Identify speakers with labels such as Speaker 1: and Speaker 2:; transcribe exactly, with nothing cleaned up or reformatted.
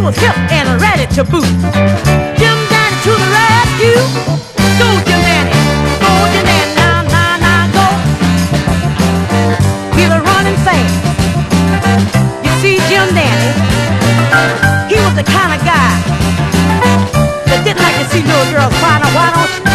Speaker 1: was hip and ready to boot. Jim Dandy to the rescue. Go, Jim Dandy. Go, Jim Dandy. Now, now, now, go. We were running fast. You see, Jim Dandy, he was the kind of guy that didn't like to see little girls cry. Now, why don't you?